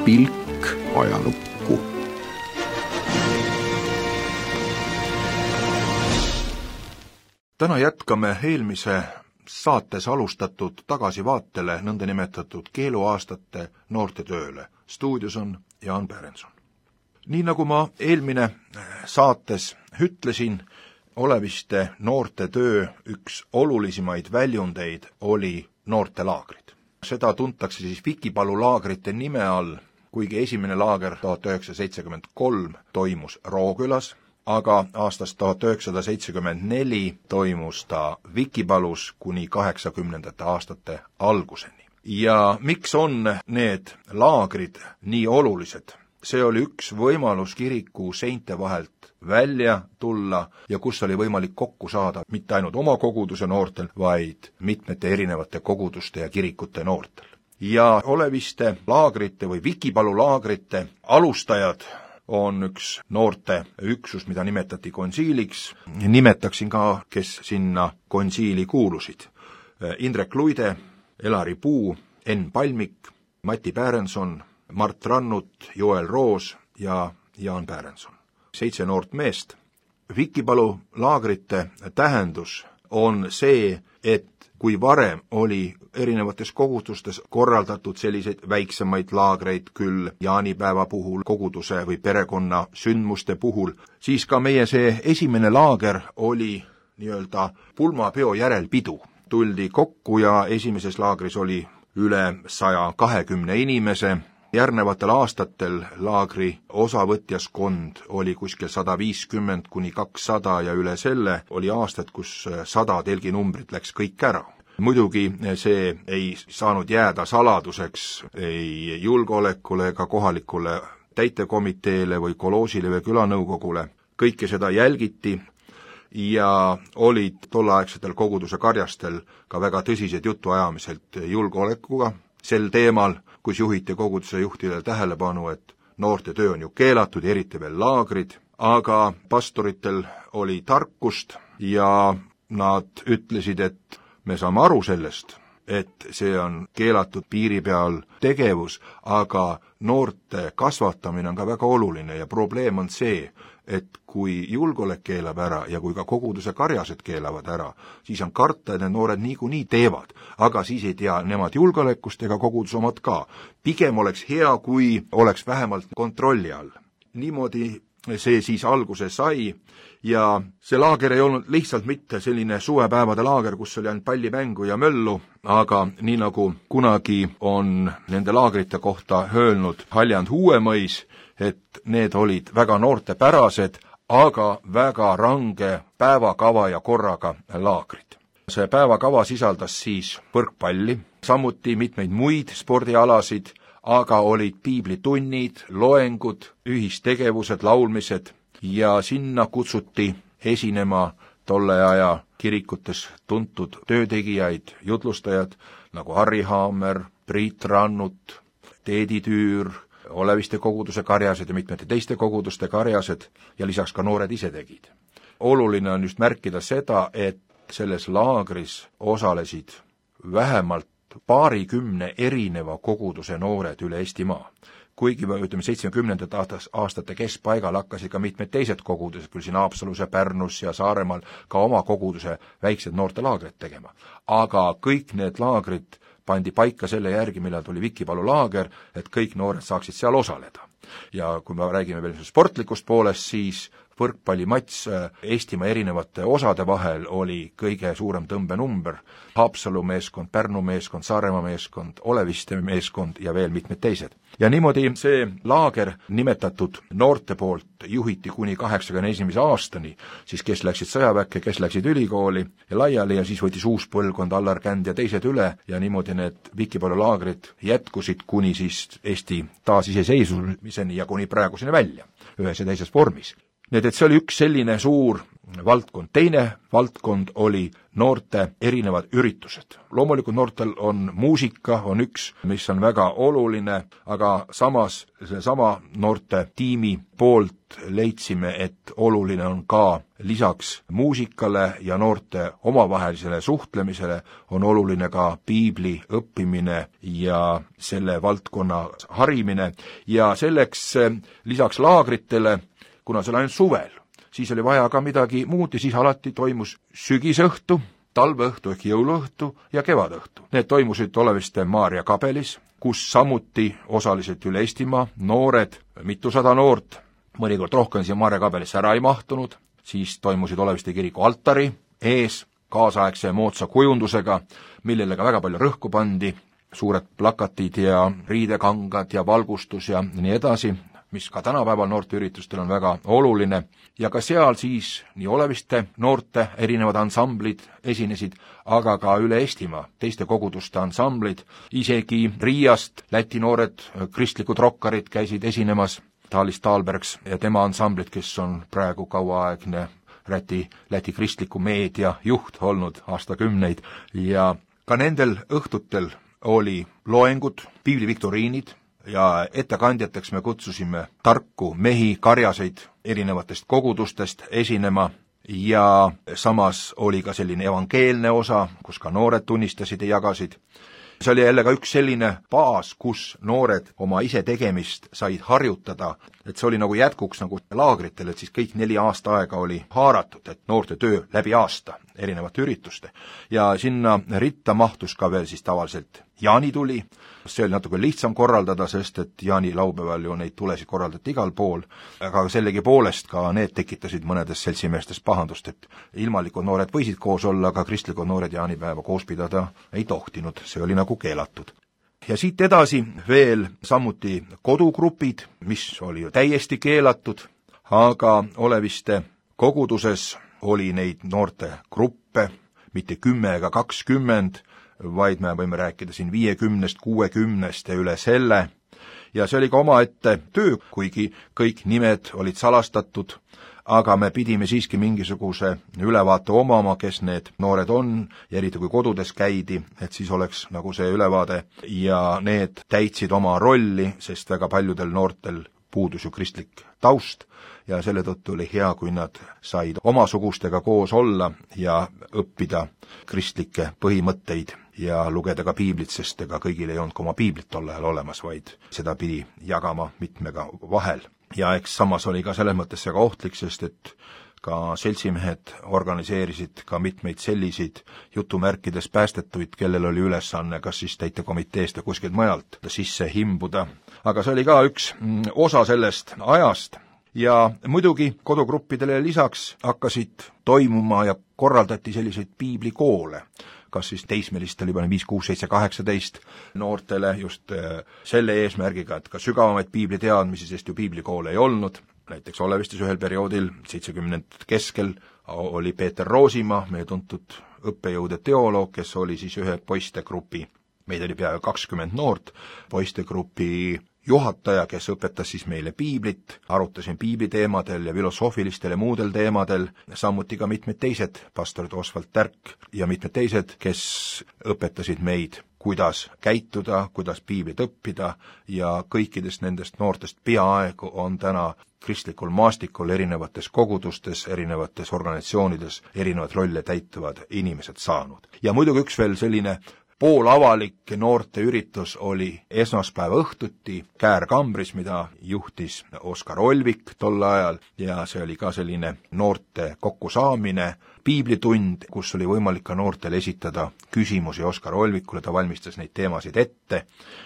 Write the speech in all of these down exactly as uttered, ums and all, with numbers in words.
pilk ajalukku. Täna jätkame eelmise saates alustatud tagasivaatele nõndanimetatud keeluaastate noorte tööle. Stuudios on Jaan Pärenson. Nii nagu ma eelmine saates ütlesin, Oleviste noorte töö üks olulisemaid väljundeid oli noortelaagrid. Seda tuntakse siis Vikipalu laagrite nime all, kuigi esimene laager tuhat üheksasada seitsekümmend kolm toimus Rookülas, aga aastast tuhat üheksasada seitsekümmend neli toimus ta Vikipalus kuni kaheksakümnendate aastate alguseni. Ja miks on need laagrid nii olulised? See oli üks võimalus kiriku seinte vahelt välja tulla ja kus oli võimalik kokku saada mitte ainult oma koguduse noortel, vaid mitmete erinevate koguduste ja kirikute noortel. Ja Oleviste laagrite või Vikipalu laagrite alustajad on üks noorte üksus, mida nimetati konsiiliks. Nimetaksin ka, kes sinna konsiili kuulusid. Indrek Luide, Elari Puu, Enn Palmik, Mati Pärenson, Mart Rannut, Joel Roos ja Jaan Pärenson. Seitse noort meest. Vikipalu laagrite tähendus on see, et kui varem oli erinevates kogudustes korraldatud selliseid väiksemaid laagreid küll jaanipäeva puhul, koguduse või perekonna sündmuste puhul, siis ka meie see esimene laager oli nii-öelda pulmapeo järelpidu. Tuldi kokku ja esimeses laagris oli üle saja kahekümne inimese. Järgnevatel aastatel laagri osavõtjaskond oli kuskil sada viiskümmend kuni kakssada ja üle selle oli aastad, kus sada telginumbrit läks kõik ära. Muidugi see ei saanud jääda saladuseks ei julgeolekule ega kohalikule täitekomiteele või koloosile või külanõukogule. Kõike seda jälgiti ja olid tolleaegsetel koguduse karjastel ka väga tõsised jutuajamiselt julgeolekuga sel teemal, kus juhiti koguduse juhtidele tähelepanu, et noorte töö on ju keelatud, eriti veel laagrid, aga pastoritel oli tarkust ja nad ütlesid, et me saame aru sellest, et see on keelatud piiri peal tegevus, aga noorte kasvatamine on ka väga oluline ja probleem on see, et kui julgeolek keelab ära ja kui ka koguduse karjased keelavad ära, siis on karta, et need noored niikuinii teevad, aga siis ei tea nemad julgeolekust ega koguduse omad ka. Pigem oleks hea, kui oleks vähemalt kontrolli all. Niimoodi see siis alguse sai ja see laager ei olnud lihtsalt mitte selline suvepäevade laager, kus oli ainult pallimängu ja möllu, aga nii nagu kunagi on nende laagrite kohta öelnud Haljand Huuemõis, et need olid väga noortepärased, aga väga range päevakava ja korraga laagrid. See päevakava sisaldas siis võrkpalli, samuti mitmeid muid spordialasid, aga olid piiblitunnid, loengud, ühistegevused, laulmised ja sinna kutsuti esinema tolle aja kirikutes tuntud töötegijaid, jutlustajad nagu Harri Haamer, Priit Rannut, Teedi Tüür, Oleviste koguduse karjased ja mitmete teiste koguduste karjased ja lisaks ka noored ise tegid. Oluline on just märkida seda, et selles laagris osalesid vähemalt paarikümne erineva koguduse noored üle Eestimaa. Kuigi ütleme seitsmekümnendate aastate keskpaigal hakkasid ka mitmed teised kogudused, küll siin Haapsalus ja Pärnus ja Saaremaal ka oma koguduse väiksed noorte laagrid tegema. Aga kõik need laagrid pandi paika selle järgi, millal tuli Vikipalu laager, et kõik noored saaksid seal osaleda. Ja kui me räägime veel sportlikust poolest, siis võrkpallimats Eestimaa erinevate osade vahel oli kõige suurem tõmbenumber. Haapsalu meeskond, Pärnu meeskond, Saaremaa meeskond, Oleviste meeskond ja veel mitmed teised. Ja niimoodi see laager nimetatud noorte poolt juhiti kuni kaheksakümne esimese aastani, siis kes läksid sõjaväkke, kes läksid ülikooli ja laiali ja siis võttis uus põlvkond, Allar Känd ja teised üle ja niimoodi need Vikipalu laagrid jätkusid kuni siis Eesti taasiseseisvumiseni ja kuni praeguseni välja, ühes ja teises vormis. Need, et see oli üks selline suur valdkond. Teine valdkond oli noorte erinevad üritused. Loomulikult noortel on muusika, on üks, mis on väga oluline, aga samas seesama noorte tiimi poolt leidsime, et oluline on ka lisaks muusikale ja noorte omavahelisele suhtlemisele on oluline ka piibli õppimine ja selle valdkonna harimine ja selleks lisaks laagritele, kuna see oli ainult suvel, siis oli vaja ka midagi muud ja siis alati toimus sügisõhtu, talveõhtu ehk jõuluõhtu ja kevadõhtu. Need toimusid Oleviste Maarja kabelis, kus samuti osaliselt üle Eestimaa noored, mitusada noort, mõnikord rohkem siia Maarja kabelisse ära ei mahtunud, siis toimusid Oleviste kiriku altari ees kaasaegse moodsa kujundusega, millele ka väga palju rõhku pandi, suured plakatid ja riidekangad ja valgustus ja nii edasi, mis ka tänapäeval noorteüritustel on väga oluline, ja ka seal siis nii Oleviste noorte erinevad ansamblid esinesid, aga ka üle Eestimaa teiste koguduste ansamblid, isegi Riiast Läti noored kristlikud rokkarid käisid esinemas, Taalis Taalbergs ja tema ansamblid, kes on praegu kauaaegne Läti, Läti kristliku meedia juht olnud aastakümneid, ja ka nendel õhtutel oli loengud, piibliviktoriinid, ja ettekandjateks me kutsusime tarku mehi, karjaseid erinevatest kogudustest esinema ja samas oli ka selline evangeelne osa, kus ka noored tunnistasid ja jagasid. See oli jälle ka üks selline baas, kus noored oma ise tegemist said harjutada, et see oli nagu jätkuks nagu laagritel, et siis kõik neli aasta aega oli haaratud, et noorte töö läbi aasta erinevate ürituste. Ja sinna ritta mahtus ka veel siis tavaliselt jaanituli, see oli natuke lihtsam korraldada, sest et jaanilaupäeval ju neid tulesid korraldati igal pool, aga sellegi poolest ka need tekitasid mõnedes seltsimeestes pahandust, et ilmalikud noored võisid koos olla, aga kristlikud noored jaanipäeva koos pidada ei tohtinud, see oli nagu keelatud. Ja siit edasi veel samuti kodugrupid, mis oli ju täiesti keelatud, aga Oleviste koguduses oli neid noorte gruppe, mitte kümme ega kakskümmend, vaid me võime rääkida siin viiekümnest, kuuekümnest ja üle selle, ja see oli ka omaette töö, kuigi kõik nimed olid salastatud, aga me pidime siiski mingisuguse ülevaate omama, kes need noored on, ja eriti kui kodudes käidi, et siis oleks nagu see ülevaade, ja need täitsid oma rolli, sest väga paljudel noortel puudus ju kristlik taust, ja selle tõttu oli hea, kui nad said omasugustega koos olla ja õppida kristlikke põhimõtteid ja lugeda ka piiblit, sest ega kõigil ei olnud ka oma piiblit tol ajal olemas, vaid seda pidi jagama mitmega vahel. Ja eks samas oli ka selles mõttes see ka ohtlik, sest et ka seltsimehed organiseerisid ka mitmeid selliseid jutumärkides päästetuid, kellel oli ülesanne kas siis täitekomiteest ja kuskilt mujalt sisse himbuda. Aga see oli ka üks osa sellest ajast. Ja muidugi kodugruppidele lisaks hakkasid toimuma ja korraldati selliseid piiblikoole, kas siis teismelistel juba viis, kuus, seitse, kaheksateist noortele just selle eesmärgiga, et ka sügavamaid piibli teadmisi, sest ju piiblikoole ei olnud. Näiteks Olevistes ühel perioodil, seitsekümnendate keskel, oli Peeter Roosimaa, meie tuntud õppejõud ja teoloog, kes oli siis ühe poistegrupi, meid oli peaaegu kakskümmend noort, poistegrupi juhataja, kes õpetas siis meile piiblit, arutasin piibliteemadel ja filosoofilistel ja muudel teemadel, samuti ka mitmed teised, pastorid Osvald Tärk ja mitmed teised, kes õpetasid meid, kuidas käituda, kuidas piiblit õppida, ja kõikidest nendest noortest peaaegu on täna kristlikul maastikul erinevates kogudustes, erinevates organisatsioonides erinevad rolle täitavad inimesed saanud. Ja muidugi üks veel selline poolavalik noorte üritus oli esmaspäeva õhtuti Käärkambris, mida juhtis Oskar Olvik tol ajal, ja see oli ka selline noorte kokkusaamine, piiblitund, kus oli võimalik ka noortel esitada küsimusi Oskar Olvikule, ta valmistas neid teemasid ette,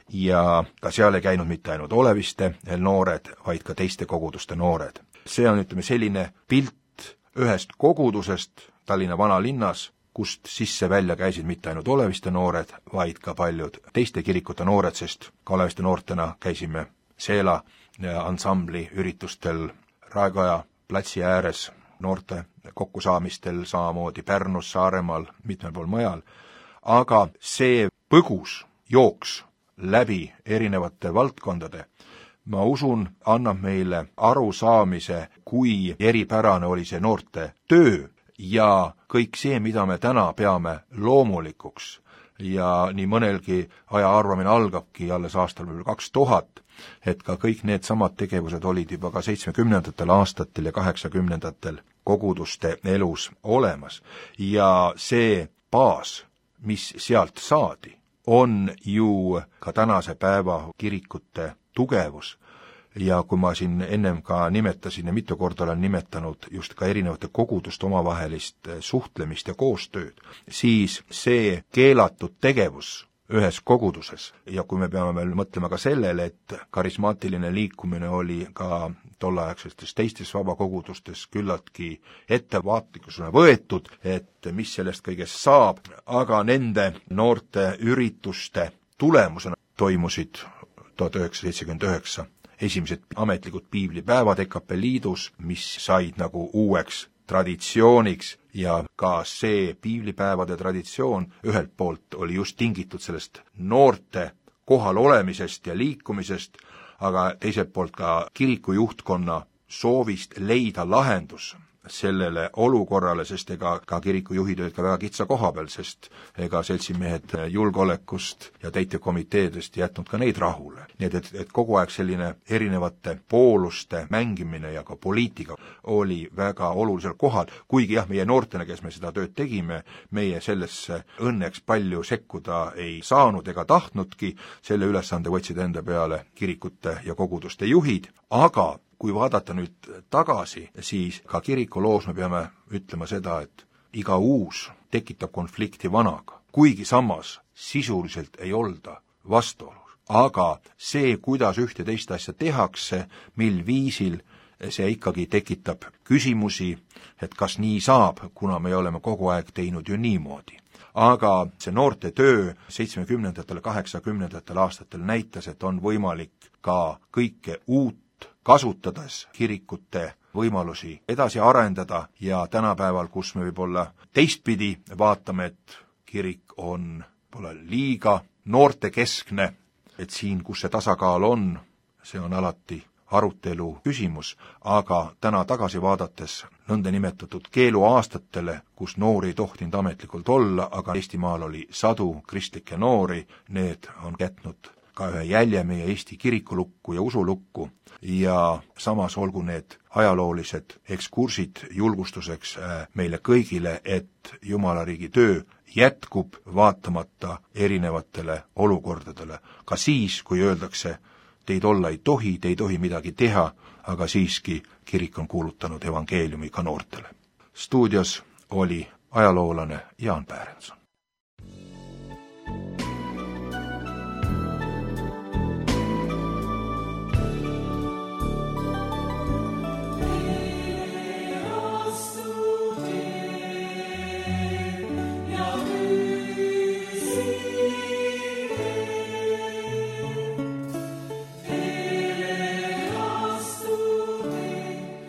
ja ka seal ei käinud mitte ainult Oleviste noored, vaid ka teiste koguduste noored. See on, ütleme, selline pilt ühest kogudusest Tallinna vanalinnas, kust sisse välja käisid mitte ainult Oleviste noored, vaid ka paljud teiste kirikute noored, sest ka Oleviste noortena käisime Seela ansambli üritustel Raekoja platsi ääres, noorte kokkusaamistel, samamoodi Pärnus, Saaremaal, mitmel pool mujal. Aga see põgus jooks läbi erinevate valdkondade ma usun, annab meile arusaamise, kui eripärane oli see noorte töö ja kõik see, mida me täna peame loomulikuks. Ja nii mõnelgi aja arvamine algabki alles aastal kaks tuhat, et ka kõik need samad tegevused olid juba ka seitsmekümnendatel aastatel ja kaheksakümnendatel koguduste elus olemas. Ja see baas, mis sealt saadi, on ju ka tänase päeva kirikute tugevus. Ja kui ma siin ennem ka nimetasin ja mitu korda olen nimetanud just ka erinevate koguduste omavahelist suhtlemist ja koostööd, siis see keelatud tegevus ühes koguduses ja kui me peame veel mõtlema ka sellele, et karismaatiline liikumine oli ka tolleaegsetes teistes vabakogudustes küllaltki ettevaatlikkusena võetud, et mis sellest kõigest saab, aga nende noorte ürituste tulemusena toimusid tuhat üheksasada seitsekümmend üheksa esimesed ametlikud piiblipäevad E K P liidus, mis said nagu uueks traditsiooniks ja ka see piiblipäevade traditsioon ühelt poolt oli just tingitud sellest noorte kohal olemisest ja liikumisest, aga teiselt poolt ka kiriku juhtkonna soovist leida lahendus sellele olukorrale, sest ega ka kirikujuhid olid ka väga kitsa koha peal, sest ega seltsimehed julgeolekust ja täitevkomiteedest jätnud ka neid rahule. Nii et, et, et kogu aeg selline erinevate pooluste mängimine ja ka poliitika oli väga olulisel kohal, kuigi jah, meie noortena, kes me seda tööd tegime, meie sellesse õnneks palju sekkuda ei saanud ega tahtnudki, selle ülesande võtsid enda peale kirikute ja koguduste juhid, aga kui vaadata nüüd tagasi, siis ka kirikuloos me peame ütlema seda, et iga uus tekitab konflikti vanaga, kuigi samas sisuliselt ei olda vastuolus. Aga see, kuidas ühte teist asja tehakse, mil viisil, see ikkagi tekitab küsimusi, et kas nii saab, kuna me oleme kogu aeg teinud ju niimoodi. Aga see noorte töö seitsmekümnendatel, kaheksakümnendatel aastatel näitas, et on võimalik ka kõike uut kasutades kirikute võimalusi edasi arendada ja tänapäeval, kus me võib-olla teistpidi vaatame, et kirik on pole liiga noortekeskne, et siin, kus see tasakaal on, see on alati arutelu küsimus, aga täna tagasi vaadates nõnda nimetatud keeluaastatele, kus noori ei tohtinud ametlikult olla, aga Eestimaal oli sadu kristlikke noori, need on jätnud ka ühe jälje meie Eesti kirikulukku ja usulukku ja samas olgu need ajaloolised ekskursid julgustuseks meile kõigile, et Jumalariigi töö jätkub vaatamata erinevatele olukordadele. Ka siis, kui öeldakse, teid olla ei tohi, te ei tohi midagi teha, aga siiski kirik on kuulutanud evangeeliumi ka noortele. Stuudios oli ajaloolane Jaan Pärenson.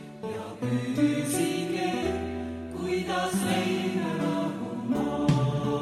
Kuidas leida rahu maa.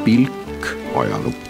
pilk ajalukku.